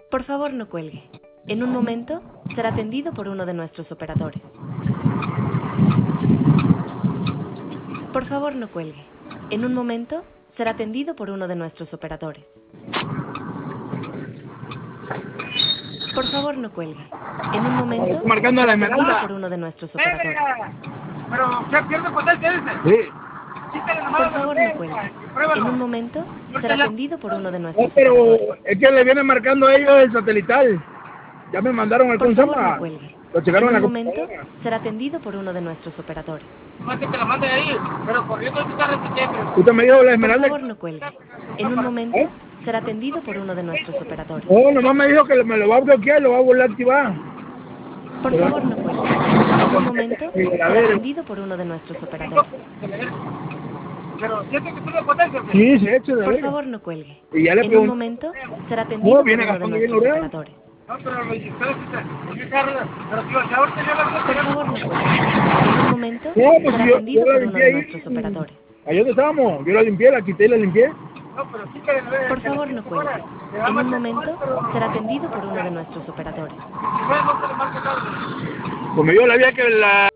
Por favor, no cuelgue. En un momento será atendido por uno de nuestros operadores. Por favor, no cuelgue. En un momento será atendido por uno de nuestros operadores. Por favor, no cuelgue. En un momento Estoy marcando a la será atendido Esmeralda. por uno de nuestros operadores. Pero, ¿qué pierde potencia ese? Sí. Quítale Por nomás favor, no cuelgue. En un momento será atendido por uno de No, nuestros pero operadores. es que le vienen marcando a ellos el satelital. Ya me mandaron el Por favor, no consama. cuelgue. Lo checaron En en un la momento computadora. será atendido por uno de nuestros operadores. Más que te la mande ahí, pero corriendo el carro se siempre. Usted me dijo la Por Esmeralda. favor, no cuelgue. En un momento ¿Eh? será atendido por uno de nuestros operadores. No, nomás me dijo que me lo va a bloquear, lo va a volver a activar. Por favor, no cuelgue. En un momento será atendido por uno de nuestros operadores. Pero, ¿siente que sube potencia? Sí, se ha hecho de Por ver. favor, no cuelgue. Y ya le En un pregunté. momento será No, atendido por viene uno de gastando bien nuestros oreja. operadores. No, pero los inyectores, ese carro, pero si ahorita yo la Por favor, no cuelgue. En un momento No, pues será yo atendido la por uno limpié de ahí. nuestros operadores. Ahí donde estábamos, yo la limpié, la quité y la limpié. No, pero sí que le Por favor, no cuelgue. En un momento será atendido por uno de nuestros operadores. no se le marca nada. Como yo la vi que la